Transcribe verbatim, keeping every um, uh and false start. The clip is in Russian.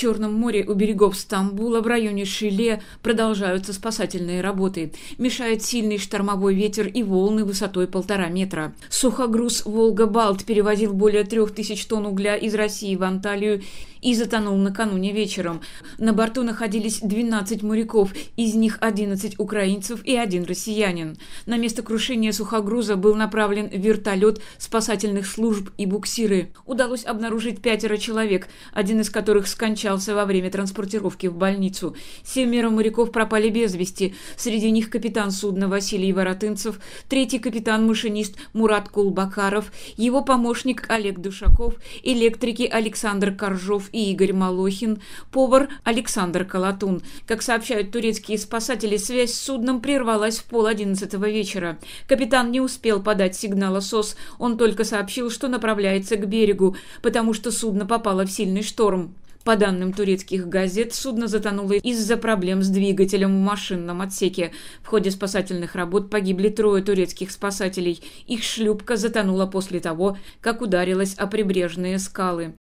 Черном море у берегов Стамбула в районе Шиле продолжаются спасательные работы. Мешает сильный штормовой ветер и волны высотой полтора метра. Сухогруз «Волга-Балт» перевозил более трех тысяч тонн угля из России в Анталию и затонул накануне вечером. На борту находились двенадцать моряков, из них одиннадцать украинцев и один россиянин. На место крушения сухогруза был направлен вертолет спасательных служб и буксиры. Удалось обнаружить пятеро человек, один из которых скончался во время транспортировки в больницу. Семеро моряков пропали без вести. Среди них капитан судна Василий Воротынцев, третий капитан-машинист Мурат Кулбакаров, его помощник Олег Душаков, электрики Александр Коржов и Игорь Малохин, повар Александр Колотун. Как сообщают турецкие спасатели, связь с судном прервалась в пол одиннадцатого вечера. Капитан не успел подать сигнала СОС, он только сообщил, что направляется к берегу, потому что судно попало в сильный шторм. По данным турецких газет, судно затонуло из-за проблем с двигателем в машинном отсеке. В ходе спасательных работ погибли трое турецких спасателей. Их шлюпка затонула после того, как ударилась о прибрежные скалы.